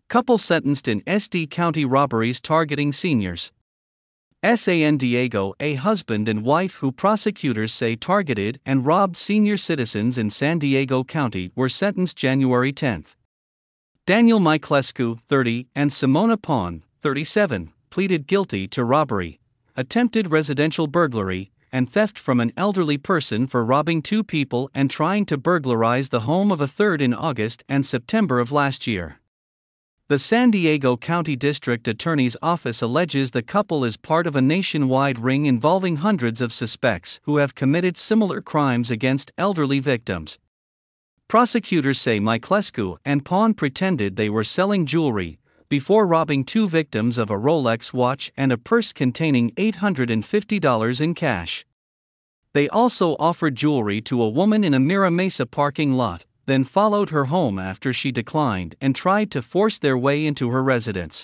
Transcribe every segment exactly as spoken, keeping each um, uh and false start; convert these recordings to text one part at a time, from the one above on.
Couple sentenced in S D County robberies targeting seniors. San Diego, a husband and wife who prosecutors say targeted and robbed senior citizens in San Diego County were sentenced January tenth. Daniel Miclescu, thirty, and Simona Pon, thirty-seven, pleaded guilty to robbery, attempted residential burglary, and theft from an elderly person for robbing two people and trying to burglarize the home of a third in August and September of last year. The San Diego County District Attorney's Office alleges the couple is part of a nationwide ring involving hundreds of suspects who have committed similar crimes against elderly victims. Prosecutors say Miclescu and Pon pretended they were selling jewelry before robbing two victims of a Rolex watch and a purse containing eight hundred fifty dollars in cash. They also offered jewelry to a woman in a Mira Mesa parking lot, then followed her home after she declined and tried to force their way into her residence.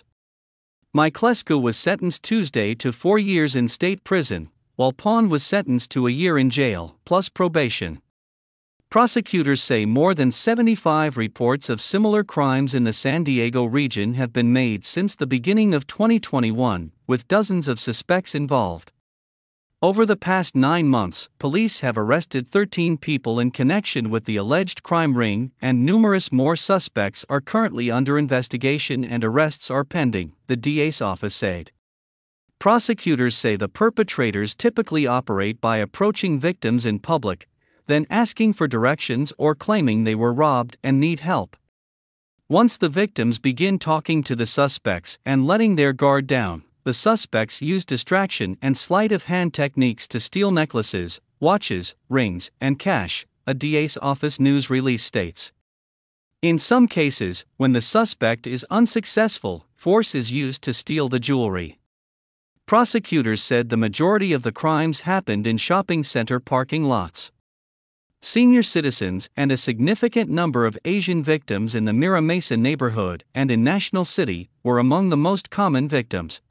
Miclescu was sentenced Tuesday to four years in state prison, while Pon was sentenced to a year in jail, plus probation. Prosecutors say more than seventy-five reports of similar crimes in the San Diego region have been made since the beginning of twenty twenty-one, with dozens of suspects involved. Over the past nine months, police have arrested thirteen people in connection with the alleged crime ring, and numerous more suspects are currently under investigation and arrests are pending, the D A's office said. Prosecutors say the perpetrators typically operate by approaching victims in public, then asking for directions or claiming they were robbed and need help. Once the victims begin talking to the suspects and letting their guard down, the suspects use distraction and sleight of hand techniques to steal necklaces, watches, rings, and cash, a D A's office news release states. In some cases, when the suspect is unsuccessful, force is used to steal the jewelry. Prosecutors said the majority of the crimes happened in shopping center parking lots. Senior citizens and a significant number of Asian victims in the Mira Mesa neighborhood and in National City were among the most common victims.